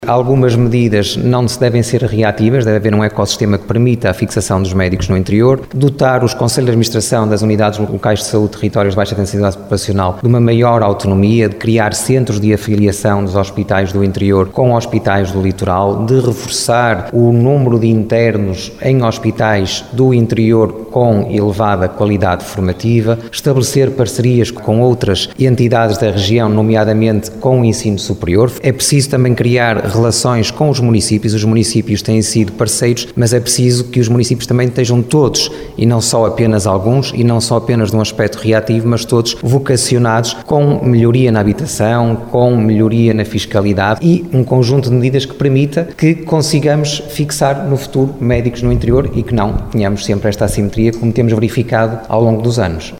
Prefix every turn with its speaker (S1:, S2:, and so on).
S1: Algumas medidas não se devem ser reativas, deve haver um ecossistema que permita a fixação dos médicos no interior, dotar os conselhos de administração das unidades locais de saúde, territórios de baixa densidade populacional, de uma maior autonomia, de criar centros de afiliação dos hospitais do interior com hospitais do litoral, de reforçar o número de internos em hospitais do interior com elevada qualidade formativa, estabelecer parcerias com outras entidades da região, nomeadamente com o ensino superior. É preciso também criar relações com os municípios têm sido parceiros, mas é preciso que os municípios também estejam todos, e não só apenas alguns, e não só apenas de um aspecto reativo, mas todos vocacionados com melhoria na habitação, com melhoria na fiscalidade e um conjunto de medidas que permita que consigamos fixar no futuro médicos no interior e que não tenhamos sempre esta assimetria como temos verificado ao longo dos anos.